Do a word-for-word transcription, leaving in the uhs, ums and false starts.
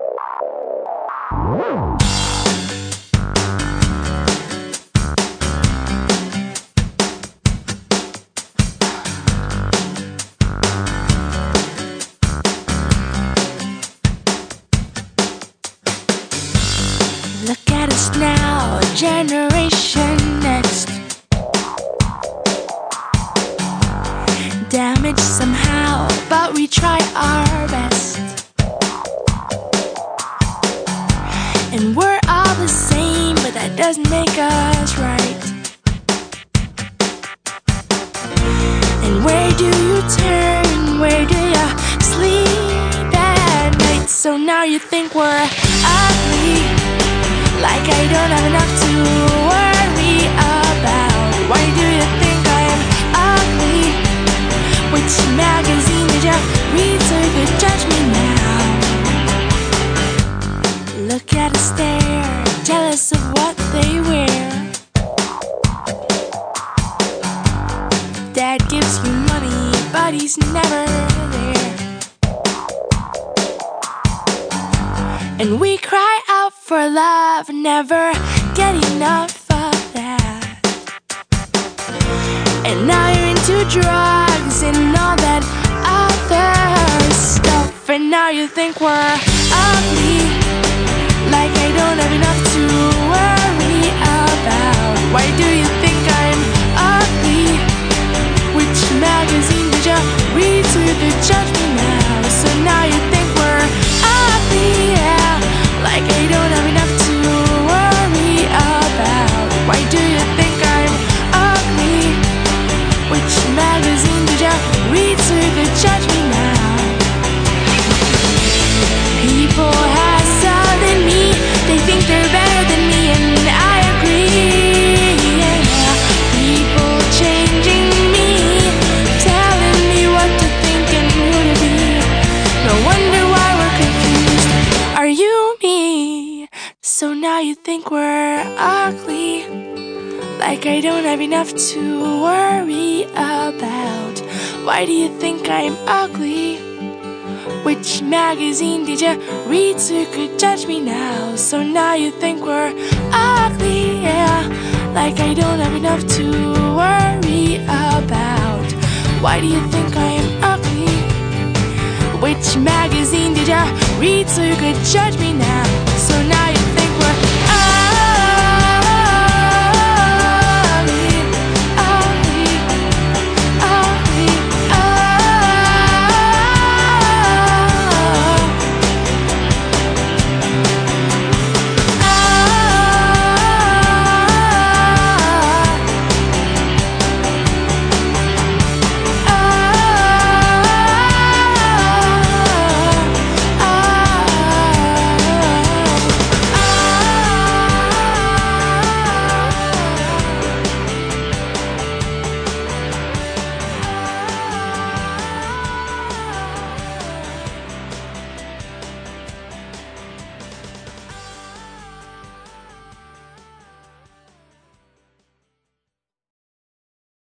Look at us now, Generation Next. Damaged somehow, but we try our best. And we're all the same, but that doesn't make us right. And where do you turn? Where do you sleep at night? So now you think we're ugly, like I don't have enough to worry about. Why do you think I'm ugly? Which magazine did you read so you could judge me now? Look at us stare, jealous of what they wear. Dad gives you money, but he's never there. And we cry out for love, never get enough of that. And now you're into drugs and all that other stuff. And now you think we're ugly, like I don't have enough to worry about. Why do you think I'm ugly? Which magazine did you read so you could judge me now? So now you think we're ugly, yeah, like I don't have enough to worry about. Why do you think I'm ugly? Which magazine did you read so you could judge me now? People hassle than me, they think they're better than me, and I agree, yeah. People changing me, telling me what to think and who to be. No wonder why we're confused. Are you me? So now you think we're ugly, like I don't have enough to worry about. Why do you think I'm ugly? Which magazine did you read so you could judge me now? So now you think we're ugly, yeah, like I don't have enough to worry about. Why do you think I'm ugly? Which magazine did you read so you could judge me now? So now you think